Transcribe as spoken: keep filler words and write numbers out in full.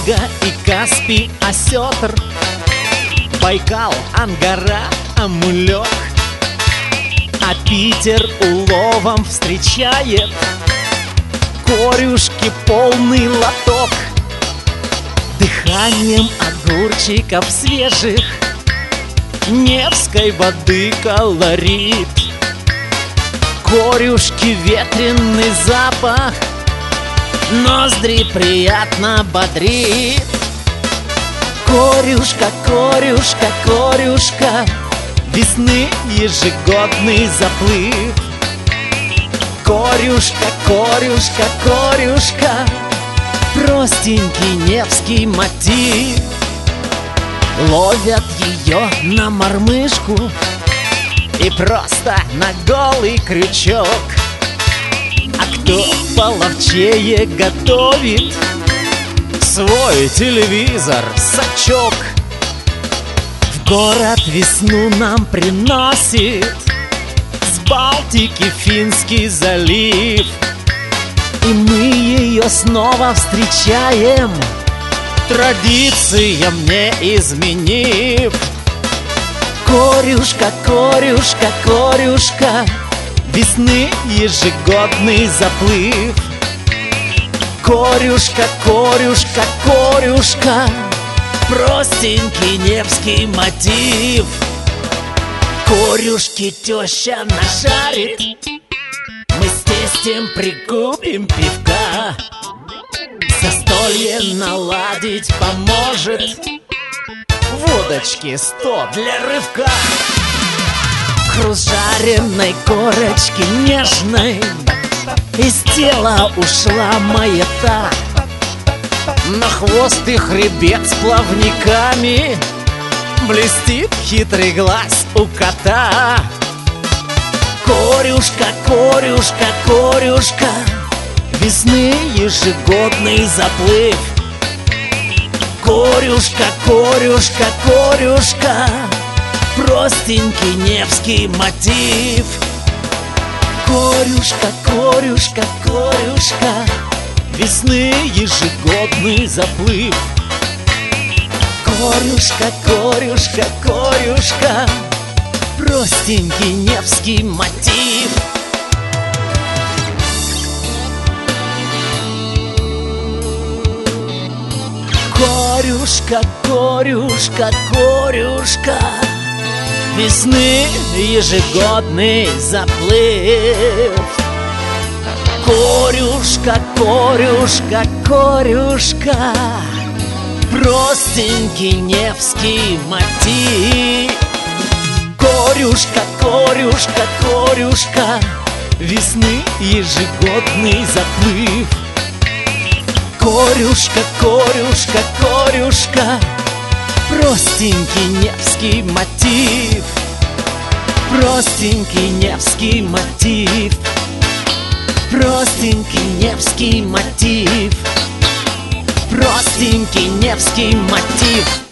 Волга и Каспий, Осетр, Байкал, Ангара, Амулёк. А Питер уловом встречает корюшки полный лоток. Дыханием огурчиков свежих Невской воды колорит. Корюшки ветреный запах ноздри приятно бодрит. Корюшка, корюшка, корюшка, весны ежегодный заплыв. Корюшка, корюшка, корюшка, простенький невский мотив. Ловят ее на мормышку и просто на голый крючок. А кто половчее готовит свой телевизор, сачок. В город весну нам приносит с Балтики Финский залив. И мы ее снова встречаем, традициям не изменив. Корюшка, корюшка, корюшка, весны ежегодный заплыв. Корюшка, корюшка, корюшка, простенький невский мотив. Корюшки теща нашарит, мы с тестем прикупим пивка. Застолье наладить поможет водочки сто для рывка. Груз жареной корочки нежной из тела ушла маята. На хвост и хребет с плавниками блестит хитрый глаз у кота. Корюшка, корюшка, корюшка, весны ежегодный заплыв. Корюшка, корюшка, корюшка, простенький невский мотив. Корюшка, корюшка, корюшка, весны ежегодный заплыв. Корюшка, корюшка, корюшка, простенький невский мотив. Корюшка, корюшка, корюшка, весны ежегодный заплыв. Корюшка, корюшка, корюшка, простенький невский мотив. Корюшка, корюшка, корюшка, весны ежегодный заплыв. Корюшка, корюшка, корюшка, простенький невский мотив. Простенький невский мотив. Простенький невский мотив. Простенький невский мотив.